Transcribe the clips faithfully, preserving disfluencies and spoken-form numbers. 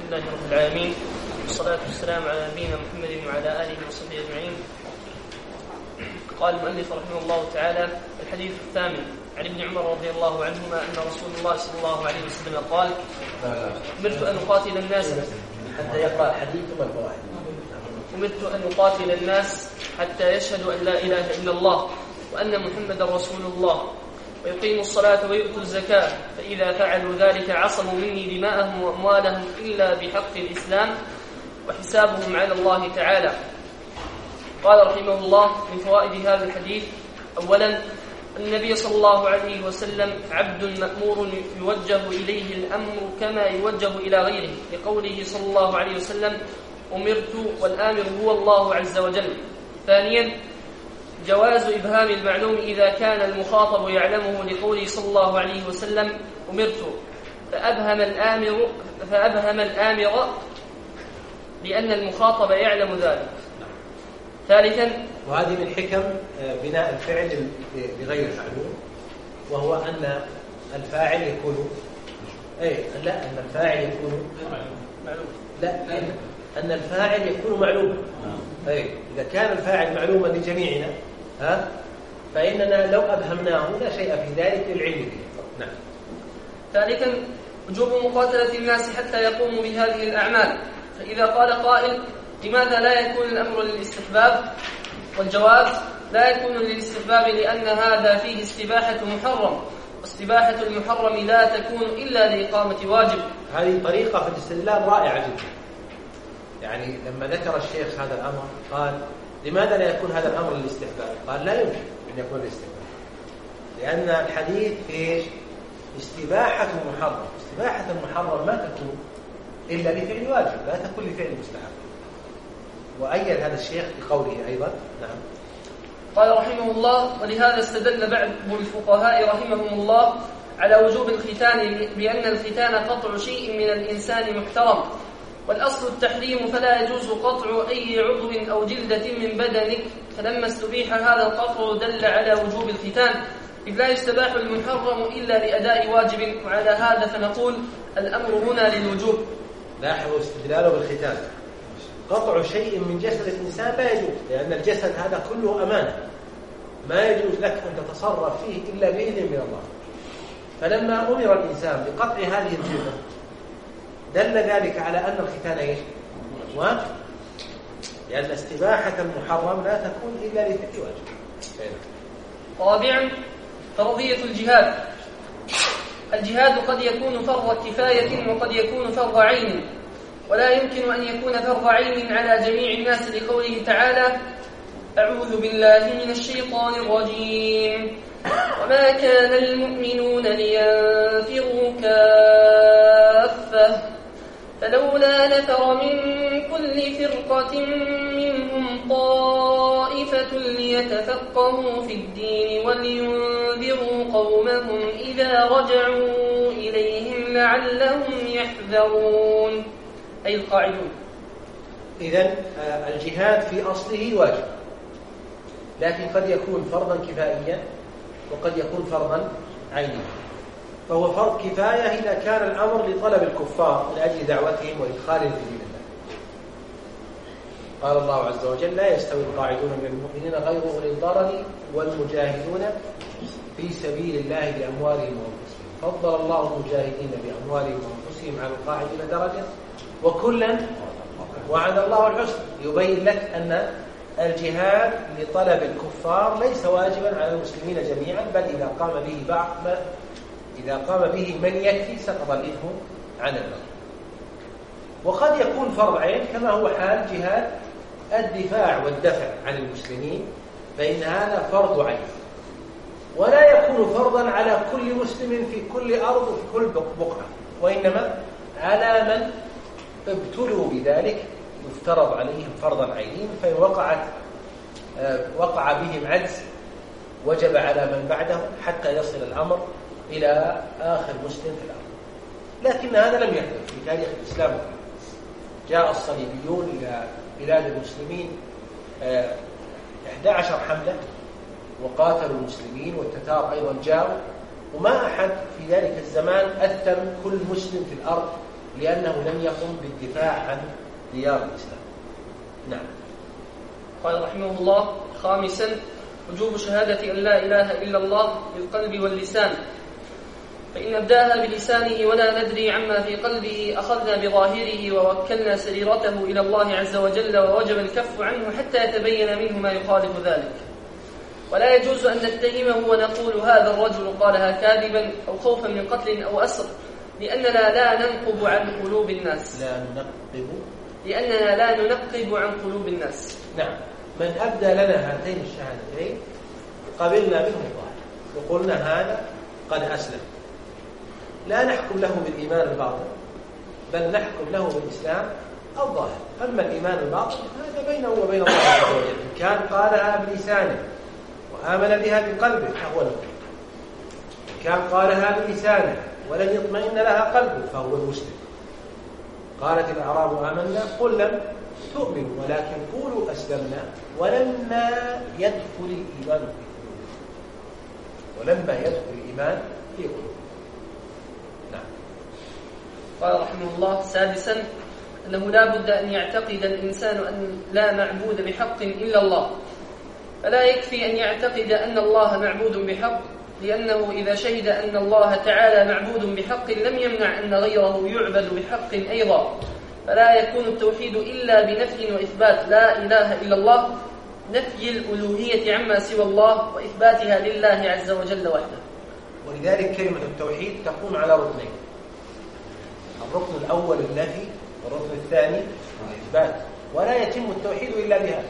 لله رب العالمين، والصلاة والسلام على نبينا محمد وعلى آله وصحبه أجمعين. قال المؤلف رحمه الله تعالى: الحديث الثامن عن ابن عمر رضي الله عنهما أن رسول الله صلى الله عليه وسلم قال: أمرت أن أقاتل الناس حتى يقرأ الحديث والفوائد. أمرت أن أقاتل الناس حتى يشهدوا أن لا إله إلا الله وأن محمدا رسول الله ويقيموا الصلاة ويؤتوا الزكاة، فإذا فعلوا ذلك عصموا مني دماءهم وأموالهم إلا بحق الإسلام وحسابهم على الله تعالى. قال رحمه الله: من فوائد هذا الحديث: أولا، النبي صلى الله عليه وسلم عبد مأمور يوجه إليه الأمر كما يوجه إلى غيره، لقوله صلى الله عليه وسلم: أمرت، والآمر هو الله عز وجل. ثانيا، جواز إبهام المعلوم إذا كان المخاطب يعلمه، لقوله صلى الله عليه وسلم: أمرت، فأبهم الآمر فأبهم الآمر لأن المخاطب يعلم ذلك. ثالثا، وهذه من حكم بناء الفعل بغير معلوم، وهو أن الفاعل يكون أي لا أن الفاعل يكون معلوم لا أن الفاعل يكون معلوما. أي إذا كان الفاعل معلوما لجميعنا ها فإننا لو أبهمناه لا شيء في ذلك للعلم به. نعم. ثالثا، وجوب مقاتلة الناس حتى يقوموا بهذه الأعمال. فإذا قال قائل: لماذا لا يكون الأمر للاستحباب؟ والجواب: لا يكون للاستحباب لأن هذا فيه استباحة محرم، واستباحة المحرم لا تكون إلا لإقامة واجب. هذه طريقة في الاستدلال رائعة جدا. يعني لما ذكر الشيخ هذا الأمر قال: لماذا لا يكون هذا الأمر للاستحباب؟ قال: لا يمكن أن يكون للاستحباب، لأن الحديث إيش؟ استباحة محرم. استباحة المحرم ما تكون إلا لفعل واجب، لا تكون لفعل مستحب. وأيد هذا الشيخ بقوله أيضا. نعم. قال رحمه الله: ولهذا استدل بعض الفقهاء رحمهم الله على وجوب الختان بأن الختان قطع شيء من الإنسان محترم، والأصل التحريم، فلا يجوز قطع أي عضو أو جلدة من بدنك، فلما استبيح هذا القطع دل على وجوب الختان، إذ لا يستباح المحرم إلا لأداء واجب. وعلى هذا فنقول الأمر هنا للوجوب. لاحظوا استدلاله بالختان. قطع شيء من جسد الإنسان لا يجوز، لأن الجسد هذا كله أمانة، ما يجوز لك أن تتصرف فيه إلا بإذن من الله. فلما أمر الإنسان بقطع هذه الجلدة دل ذلك على أن الختان إيش؟ واجب، لأن استباحة المحرم لا تكون إلا لفعل واجب. رابعا، فرضية الجهاد. الجهاد قد يكون فرض كفاية وقد يكون فرض عين، ولا يمكن أن يكون فرض عين على جميع الناس، لقوله تعالى: أعوذ بالله من الشيطان الرجيم، وما كان المؤمنون لينفروا كافة فلولا نفر من كل فرقة منهم طائفة ليتفقهوا في الدين ولينذروا قومهم إذا رجعوا إليهم لعلهم يحذرون، أي القاعدون. إذن الجهاد في أصله واجب، لكن قد يكون فرضا كفائيا وقد يكون فرضا عينيا. فهو فرض كفاية إذا كان الأمر لطلب الكفار لأجل دعوتهم وإدخالهم في دين الله. قال الله عز وجل: لا يستوي القاعدون من المؤمنين غير أولي الضرر والمجاهدون في سبيل الله بأموالهم وأنفسهم، فضل الله المجاهدين بأموالهم وأنفسهم على القاعدين درجة وكلا وعد الله الحسنى. يبين لك أن الجهاد لطلب الكفار ليس واجبا على المسلمين جميعا، بل إذا قام به بعض إذا قام به من يكفي سقط الإثم عن الباقي. وقد يكون فرض عين كما هو حال جهاد الدفاع والدفع عن المسلمين، فإن هذا فرض عين، ولا يكون فرضا على كل مسلم في كل أرض وفي كل بقعة، وإنما على من ابتلوا بذلك يفترض عليهم فرضا عينيا، فإن وقعت وقع بهم عجز وجب على من بعده حتى يصل الأمر إلى آخر مسلم في الأرض. لكن هذا لم يحدث في تاريخ الإسلام. جاء الصليبيون إلى بلاد المسلمين إحدى عشرة حملة وقاتلوا المسلمين، والتتار أيضا جاءوا، وما أحد في ذلك الزمان أثم كل مسلم في الأرض لأنه لم يقم بالدفاع عن ديار الإسلام. نعم. قال رحمه الله: خامسا وجوب شهادة أن لا إله إلا الله بالقلب واللسان، فإن أبداها بلسانه ولا ندري عما في قلبه أخذنا بظاهره ووكلنا سريرته إلى الله عز وجل، ووجب الكف عنه حتى يتبين منه ما يخالف ذلك. ولا يجوز أن نتهمه ونقول هذا الرجل قالها كاذبا أو خوفا من قتل أو أسر، لأننا لا ننقب عن قلوب الناس لا ننقب لأننا لا ننقب عن قلوب الناس. نعم. من أبدى لنا هاتين الشهادتين قبلنا منه الظاهر وقلنا هذا قد أسلم، لا نحكم له بالإيمان الباطن، بل نحكم له بالإسلام الظاهر. أما الإيمان الباطن هذا بينه وبين الله عز وجل، إن كان قالها بلسانه وآمن بها بقلبه فهو المؤمن، إن كان قالها بلسانه ولن يطمئن لها قلبه فهو المسلم. قالت الأعراب آمنا قل لم تؤمنوا ولكن قولوا أسلمنا ولما يدخل الإيمان في قلوبكم ولما يدخل الإيمان في قلوبكم. نعم. قال رحمه الله: سادسا أنه لا بد أن يعتقد الإنسان أن لا معبود بحق إلا الله، فلا يكفي أن يعتقد أن الله معبود بحق، لأنه إذا شهد أن الله تعالى معبود بحق لم يمنع أن غيره يعبد بحق أيضا، فلا يكون التوحيد إلا بنفي وإثبات لا إله إلا الله، نفي الألوهية عما سوى الله وإثباتها لله عز وجل وحده. ولذلك كلمة التوحيد تقوم على ركنين: الركن الأول النفي، والركن الثاني الإثبات، ولا يتم التوحيد إلا بهذا.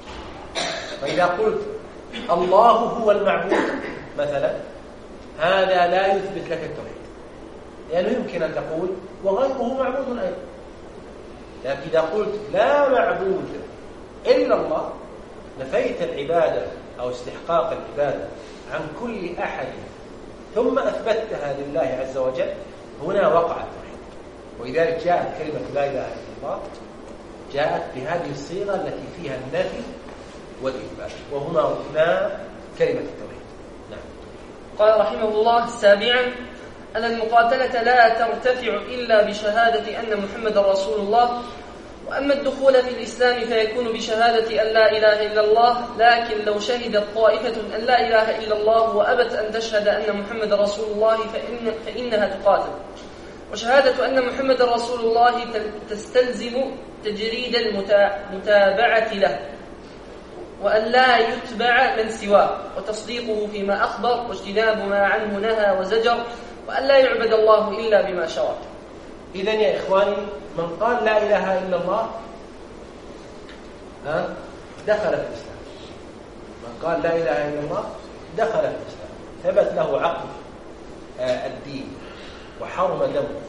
فإذا قلت الله هو المعبود مثلا هذا لا يثبت لك التوحيد، لأنه يمكن أن تقول وغيره معبود أيضا، لكن إذا قلت لا معبود إلا الله نفيت العبادة أو استحقاق العبادة عن كل أحد ثم أثبتها لله عز وجل، هنا وقع التوحيد. ولذلك جاءت كلمة لا إله إلا الله جاءت بهذه الصيغة التي فيها النفي والإثبات، وهما ركنا كلمة التوحيد. نعم. قال رحمه الله: سابعا أن المقاتلة لا ترتفع إلا بشهادة أن محمد رسول الله، وأما الدخول في الإسلام فيكون بشهادة أن لا إله إلا الله، لكن لو شهدت طائفة أن لا إله إلا الله وأبت أن تشهد أن محمد رسول الله فإن فإنها تقاتل. وشهادة أن محمد رسول الله تستلزم تجريد المتابعة له، وأن لا يتبع من سواه، وتصديقه فيما أخبر، واجتناب ما عنه نهى وزجر، وأن لا يعبد الله إلا بما شرع. إذن يا إخواني، من قال لا إله إلا الله ها دخل في الإسلام. من قال لا إله إلا الله دخل في الإسلام، ثبت له عقد آه الدين وحرم دمه،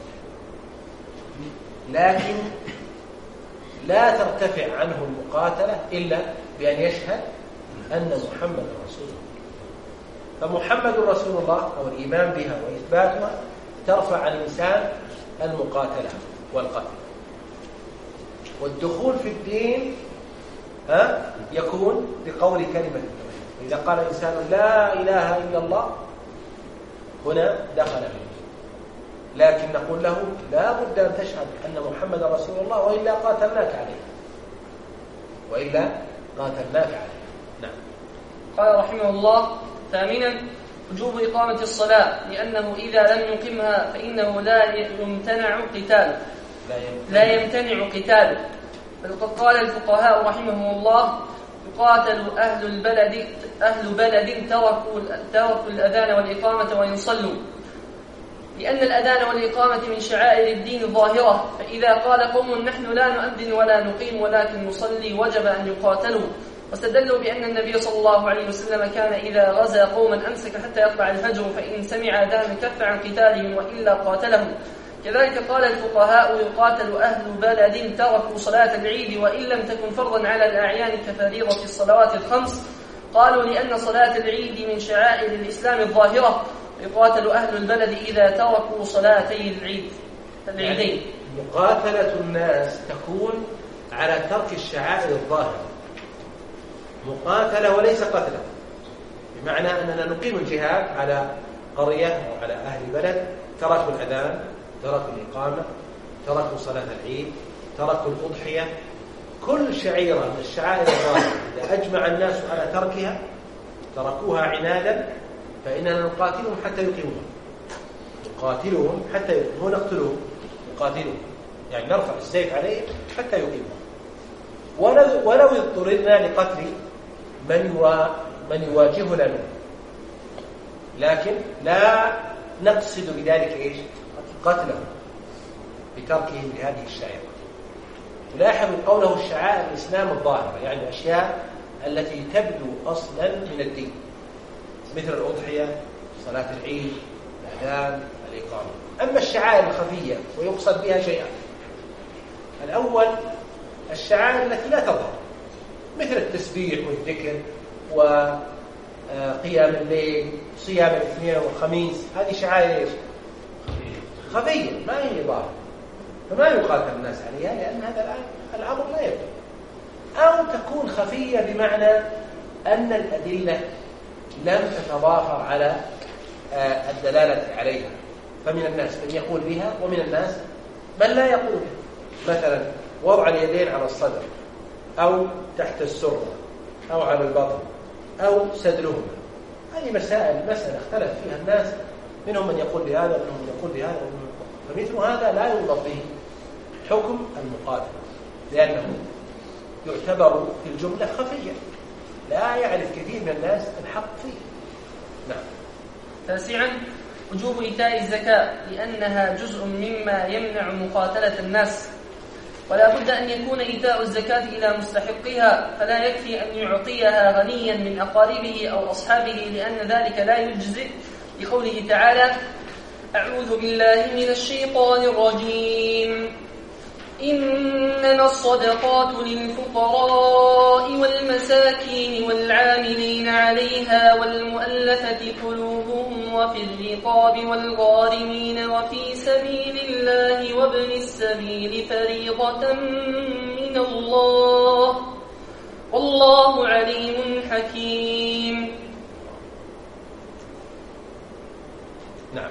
لكن لا ترتفع عنه المقاتلة إلا بأن يشهد أن محمد رسول الله. فمحمد رسول الله أو الإيمان بها وإثباتها ترفع عن الإنسان المقاتلة والقتل. والدخول في الدين ها يكون بقول كلمة التوحيد. إذا قال الإنسان لا إله إلا الله هنا دخل فيه، لكن نقول له لا بد أن تشهد أن محمد رسول الله، وإلا قاتلناك عليه وإلا قاتلناك عليه. نعم. قال رحمه الله: ثامنا وجوب إقامة الصلاة، لأنه إذا لم يقمها فإنه لا يمتنع قتاله لا يمتنع قتاله بل قد قال الفقهاء رحمهم الله: يقاتل أهل البلد أهل بلد تركوا تركوا الأذان والإقامة وإن صلوا، لأن الأذان والإقامة من شعائر الدين الظاهرة، فإذا قال قوم نحن لا نؤذن ولا نقيم ولكن نصلي وجب أن يقاتلوا. واستدلوا بأن النبي صلى الله عليه وسلم كان إذا غزا قوما أمسك حتى يطلع الفجر، فإن سمع أذان كف عن قتالهم وإلا قاتلهم. كذلك قال الفقهاء: يقاتل أهل بلد تركوا صلاة العيد وإن لم تكن فرضا على الأعيان كفريضة الصلوات الخمس، قالوا لأن صلاة العيد من شعائر الإسلام الظاهرة، يقاتل أهل البلد إذا تركوا صلاتي العيد العيدين. يعني مقاتلة الناس تكون على ترك الشعائر الظاهرة، مقاتلة وليس قتلا، بمعنى أننا نقيم الجهاد على قرية أو على أهل بلد تركوا الأذان تركوا الإقامة تركوا صلاة العيد، تركوا الأضحية، كل شعيرة من الشعائر الظاهرة إذا أجمع الناس على تركها تركوها عنادا فإننا نقاتلهم حتى يقيموها. نقاتلهم حتى يقيموها، نقتلهم، نقاتلهم يعني نرفع السيف عليهم حتى يقيموها. ولو, ولو اضطررنا لقتل من, يوا من يواجهنا منه، لكن لا نقصد بذلك إيش؟ قتلهم بتركهم لهذه الشعائر. تلاحظوا قوله الشعائر الإسلام الظاهرة، يعني الأشياء التي تبدو أصلا من الدين مثل الأضحية، صلاة العيد، الأذان، الإقامة. أما الشعائر الخفية ويقصد بها شيئا: الأول الشعائر التي لا تظهر مثل التسبيح والذكر وقيام الليل، صيام الاثنين والخميس، هذه شعائر خفية ما هي ظاهرة، فما يقاتل الناس عليها لأن هذا الآن الأمر لا يبدو. أو تكون خفية بمعنى أن الأدلة لم تتضافر على الدلالة عليها، فمن الناس من يقول بها ومن الناس من لا يقول بها. مثلا وضع اليدين على الصدر أو تحت السرة أو على البطن أو سدلهما، هذه مسائل مسألة اختلف فيها الناس، منهم من يقول بهذا ومنهم من يقول بهذا ومنهم من يقول. فمثل هذا لا يوضع به حكم المقاتل لأنه يعتبر في الجملة خفية لا يعرف كثير من الناس الحق فيه. نعم. تاسعا وجوب إيتاء الزكاة لأنها جزء مما يمنع مقاتلة الناس، ولا بد أن يكون إيتاء الزكاة إلى مستحقها، فلا يكفي أن يعطيها غنيا من أقاربه أو أصحابه لأن ذلك لا يجزئ، لقوله تعالى: أعوذ بالله من الشيطان الرجيم، إنما الصدقات للفقراء والمساكين والعاملين عليها والمؤلفة قلوبهم وفي الرقاب والغارمين وفي سبيل الله وابن السبيل فريضة من الله والله عليم حكيم. نعم.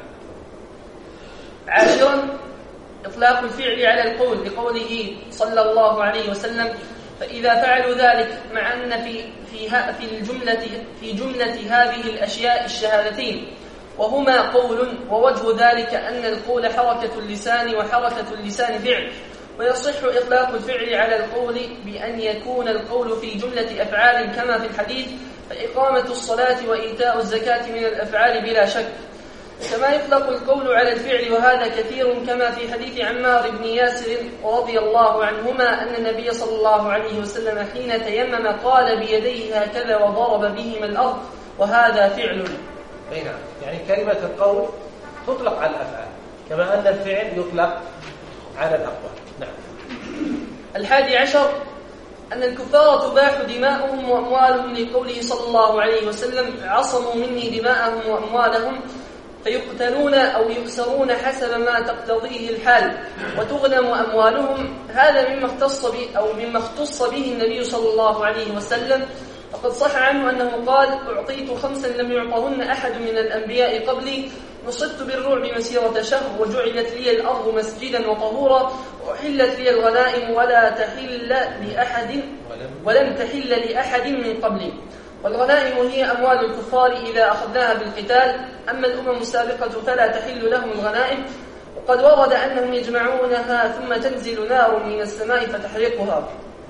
عاشرا إطلاق الفعل على القول، لقوله صلى الله عليه وسلم: فإذا فعلوا ذلك، مع أن في في في الجملة في جملة هذه الأشياء الشهادتين، وهما قول، ووجه ذلك أن القول حركة اللسان وحركة اللسان فعل، ويصح إطلاق الفعل على القول بأن يكون القول في جملة أفعال كما في الحديث: فإقامة الصلاة وإيتاء الزكاة من الأفعال بلا شك. كما يطلق القول على الفعل، وهذا كثير، كما في حديث عمار بن ياسر رضي الله عنهما أن النبي صلى الله عليه وسلم حين تيمم قال بيديه هكذا وضرب بهما الأرض، وهذا فعل. أي نعم، يعني كلمة القول تطلق على الأفعال كما أن الفعل يطلق على الأقوال. نعم. الحادي عشر أن الكفار تباح دماؤهم وأموالهم، لقوله صلى الله عليه وسلم: عصموا مني دماءهم وأموالهم فيقتلون أو يؤسرون حسب ما تقتضيه الحال، وتغنم أموالهم. هذا مما اختص به أو مما اختص به النبي صلى الله عليه وسلم، وقد صح عنه أنه قال: أعطيت خمسا لم يعطهن أحد من الأنبياء قبلي، نصدت بالرعب مسيرة شهر، وجعلت لي الأرض مسجدا وطهورا، وأحلت لي الغنائم ولا تحل لأحد ولم تحل لأحد من قبلي. والغنائم هي أموال الكفار إذا أخذناها بالقتال، أما الأمم السابقة فلا تحل لهم الغنائم، وقد ورد أنهم يجمعونها ثم تنزل نار من السماء فتحرقها.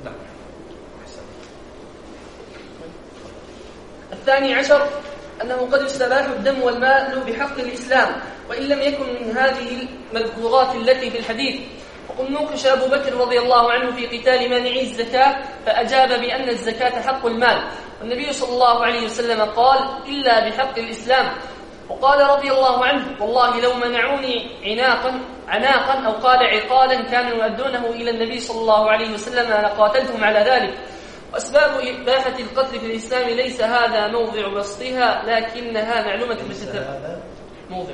الثاني عشر أنه قد يستباح الدم والمال بحق الإسلام وإن لم يكن من هذه المذكورات التي في الحديث. وقد نوقش أبو بكر رضي الله عنه في قتال مانعي الزكاة فأجاب بأن الزكاة حق المال، والنبي صلى الله عليه وسلم قال: إلا بحق الإسلام. وقال رضي الله عنه: والله لو منعوني عناقا عناقا أو قال عقالا كانوا يؤدونه إلى النبي صلى الله عليه وسلم لقاتلتهم على ذلك. وأسباب إباحة القتل في الإسلام ليس هذا موضع بسطها، لكنها معلومة بالتتبع. موضع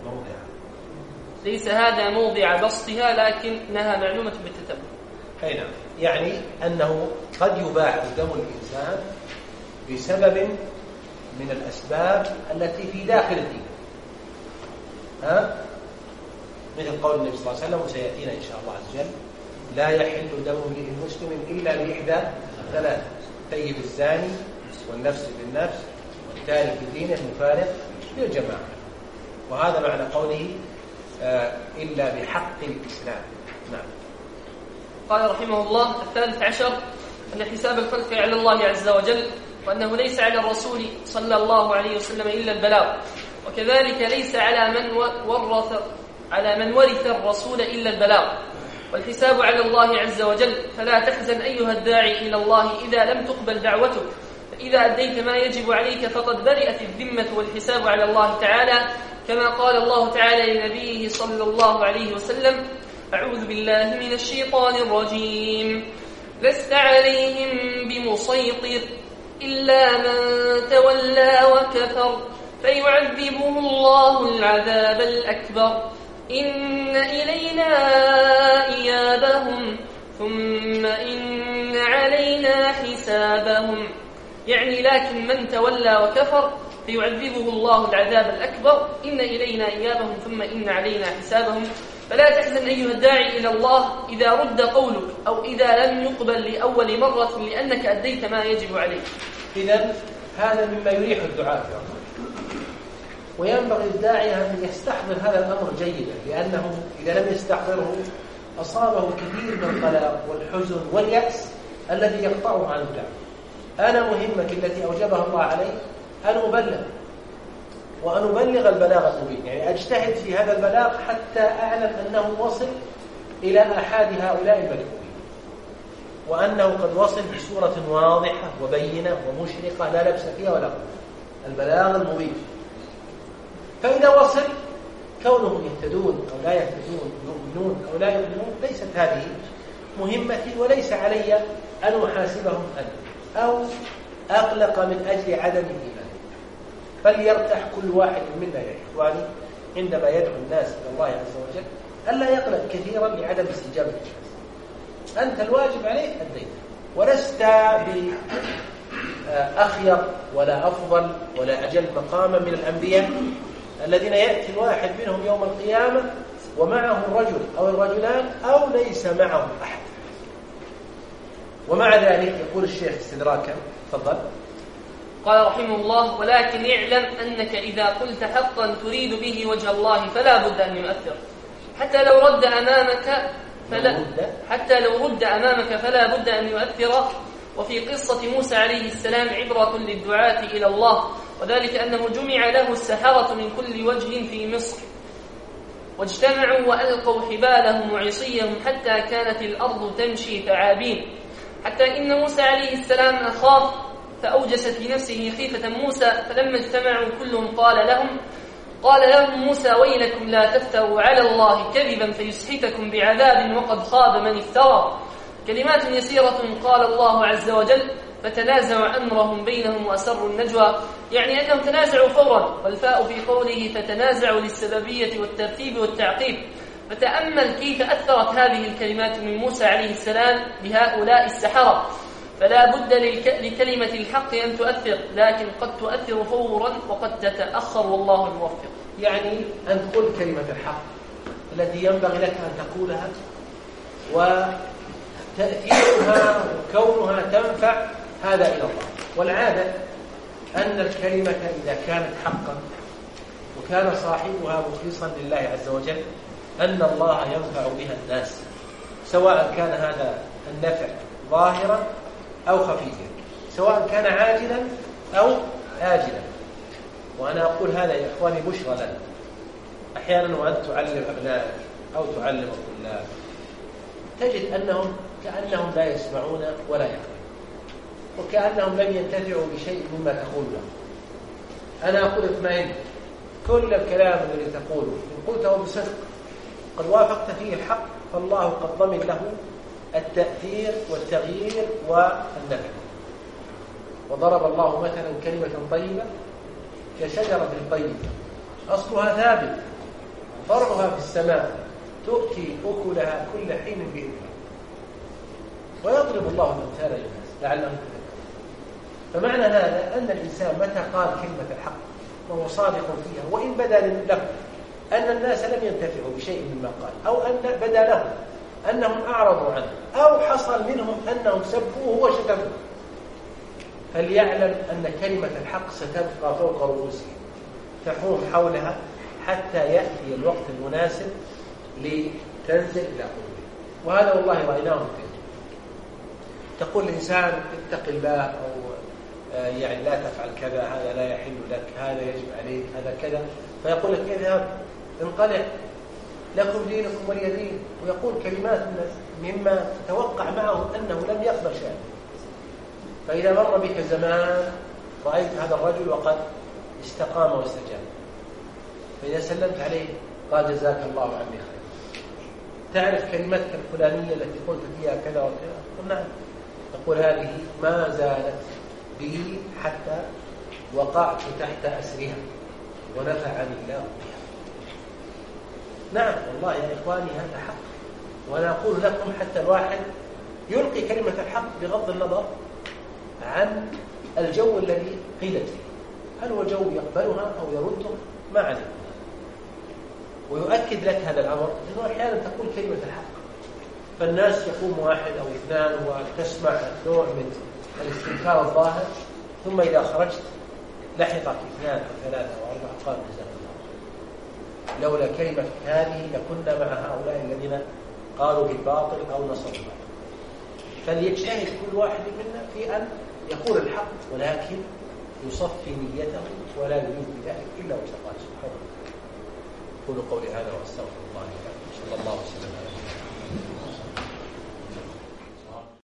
ليس هذا موضع بسطها، لكنها معلومة بالتتبع. أي نعم، يعني أنه قد يباح دم الإنسان بسبب من الأسباب التي في داخل الدين، ها؟ مثل قول النبي صلى الله عليه وسلم وسيأتينا إن شاء الله عز وجل: لا يحل دم امرئ مسلم إلا بإحدى ثلاث: ثيب الزاني، والنفس بالنفس، والتارك دينه المفارق للجماعة. وهذا معنى قوله آه إلا بحق الإسلام. نعم. قال رحمه الله: الثالث عشر أن حساب الخلق على الله عز وجل، وأنه ليس على الرسول صلى الله عليه وسلم إلا البلاغ، وكذلك ليس على من ورث على من ورث الرسول إلا البلاغ، والحساب على الله عز وجل. فلا تحزن أيها الداعي إلى الله إذا لم تقبل دعوتك، فإذا أديت ما يجب عليك فقد برئت الذمة والحساب على الله تعالى، كما قال الله تعالى لنبيه صلى الله عليه وسلم: أعوذ بالله من الشيطان الرجيم: لست عليهم بمسيطر إلا من تولى وكفر فيعذبه الله العذاب الأكبر إن إلينا إيابهم ثم إن علينا حسابهم. يعني لكن من تولى وكفر فيعذبه الله العذاب الأكبر إن إلينا إيابهم ثم إن علينا حسابهم. فلا تحزن أيها الداعي إلى الله إذا رد قولك أو إذا لم يقبل لأول مرة، لأنك أديت ما يجب عليك. إذن هذا مما يريح الدعاء، وينبغي الداعي أن يستحضر هذا الأمر جيدا، لأنه إذا لم يستحضره أصابه كثير من القلق والحزن واليأس الذي يقطعه عن الدعوة. أنا مهمتي التي أوجبها الله علي أن أبلغ، وأن أبلغ البلاغ المبين، يعني أجتهد في هذا البلاغ حتى أعلم أنه وصل إلى أحد هؤلاء المدعوين، وأنه قد وصل بصورة واضحة وبينة ومشرقة لا لبس فيها ولا قوة، البلاغ المبين. فإذا وصل كونهم يهتدون أو لا يهتدون، يؤمنون أو لا يؤمنون، ليست هذه مهمتي، وليس علي أن أحاسبهم أنا أو أقلق من أجل عدم الإيمان. فليرتاح كل واحد منا يا إخواني عندما يدعو الناس إلى الله عز وجل ألا يقلق كثيرا لعدم استجابة الناس. أنت الواجب عليك أديت، ولست بأخير ولا أفضل ولا أجل مقاما من الأنبياء الذين يأتي الواحد منهم يوم القيامة ومعه الرجل أو الرجلان أو ليس معه أحد. ومع ذلك يقول الشيخ استدراكا: تفضل. قال رحمه الله: ولكن اعلم أنك إذا قلت حقا تريد به وجه الله فلا بد أن يؤثر، حتى لو رد أمامك فلا حتى لو رد أمامك فلا بد أن يؤثر. وفي قصة موسى عليه السلام عبرة للدعاة إلى الله، وذلك أنه جمع له السحرة من كل وجه في مصر، واجتمعوا وألقوا حبالهم وعصيهم حتى كانت الأرض تمشي ثعابين، حتى إن موسى عليه السلام أخاف فأوجس في نفسه خيفة موسى، فلما اجتمعوا كلهم قال لهم قال لهم موسى: ويلكم لا تفتروا على الله كذبا فيسحتكم بعذاب وقد خاب من افترى. كلمات يسيرة قال الله عز وجل: فتنازعوا أمرهم بينهم وأسروا النجوى، يعني أنهم تنازعوا فورا. والفاء في قوله فتنازعوا للسببية والترتيب والتعقيب. فتأمل كيف أثرت هذه الكلمات من موسى عليه السلام بهؤلاء السحرة. فلا بد لكلمة الحق أن تؤثر، لكن قد تؤثر فورا وقد تتأخر، والله الموفق. يعني أن تقول كلمة الحق التي ينبغي لك أن تقولها، وتأثيرها وكونها تنفع هذا إلى الله. والعادة أن الكلمة إذا كانت حقا وكان صاحبها مخلصا لله عز وجل أن الله ينفع بها الناس، سواء كان هذا النفع ظاهرا أو خفيا، سواء كان عاجلا أو آجلا. وأنا أقول هذا يا إخواني بشرى لنا. أحيانا وأنت تعلم أبنائك أو تعلم الطلاب تجد أنهم كأنهم لا يسمعون ولا يعقلون، وكأنهم لم ينتفعوا بشيء مما تقول لهم. أنا أقول اطمئن، كل الكلام الذي تقوله إن قلته بصدق قد وافقت فيه الحق فالله قد ضمن له التأثير والتغيير والنفع. وضرب الله مثلا كلمة طيبة كشجرة طيبة أصلها ثابت فرعها في السماء تؤتي أكلها كل حين بإذنه، ويضرب الله الأمثال للناس لعلهم يتذكرون. فمعنى هذا أن الإنسان متى قال كلمة الحق وهو صادق فيها وإن بدا له أن الناس لم ينتفعوا بشيء مما قال، أو أن بدا لهم أنهم أعرضوا عنه، أو حصل منهم أنهم سبوه وشتموه، فليعلم أن كلمة الحق ستبقى فوق رؤوسهم تحوم حولها حتى يأتي الوقت المناسب لتنزل إلى قلوبهم. وهذا والله رأيناه فيه. تقول الإنسان اتق الله، أو يعني لا تفعل كذا، هذا لا يحل لك، هذا يجب عليك، هذا كذا، فيقول لك اذهب انقلع لكم دينكم ولي دين، ويقول كلمات مما تتوقع معه أنه لم يقبل شيئا. فإذا مر بك زمان رأيت هذا الرجل وقد استقام واستجاب، فإذا سلمت عليه قال جزاك الله عني خير، تعرف كلمتك الفلانية التي قلت فيها كذا وكذا؟ قل نعم. تقول هذه ما زالت بي حتى وقعت تحت أسرها ونفعني الله بها. نعم والله يا إخواني هذا حق، وأنا أقول لكم حتى الواحد يلقي كلمة الحق بغض النظر عن الجو الذي قيلت فيه، هل هو جو يقبلها أو يردها ما عليه. ويؤكد لك هذا الأمر أنه أحيانا تقول كلمة الحق فالناس يقوم واحد أو اثنان وتسمع نوع من الاستنكار الظاهر، ثم إذا خرجت لحقك اثنان أو ثلاثة أو أربعة قالوا جزاك الله، لولا كلمة هذه لكنا مع هؤلاء الذين قالوا بالباطل أو نصروا الباطل. فليجتهد كل واحد منا في أن يقول الحق، ولكن يصفي نيته ولا يريد بذلك إلا وجه الله سبحانه وتعالى. قولوا قولي هذا واستغفر الله لي ولكم. صلى الله وسلم على نبينا محمد.